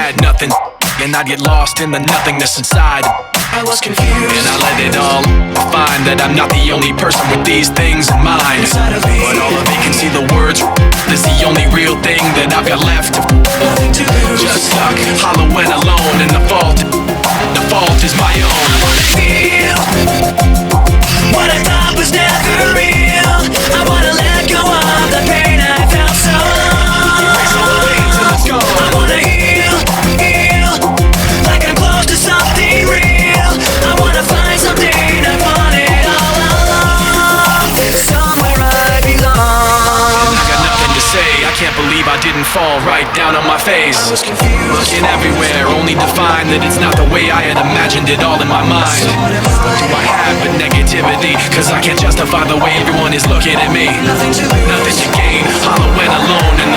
had nothing, and I'd get lost in the nothingness inside. I was confused, and I let it all find that I'm not the only person with these things in mind. inside of me. But all of it can see the words is the only real thing that I've got left. Nothing to lose. Just stuck, hollow and alone, and the fault is my own. I wanna feel what I thought was never real. I wanna let go of the pain I felt so long. Erase all the pain till it's gone. I wanna heal, like I'm close to something real. I wanna find something I've wanted all along. Somewhere I belong. I got nothing to say, I can't believe I didn't fall right down on my face. I was confused, looking everywhere, only to find that it's not the way I had imagined it all in my mind. What do I have but negativity? Cause I can't justify the way everyone is looking at me. nothing to lose. Nothing to gain, hollow and alone, and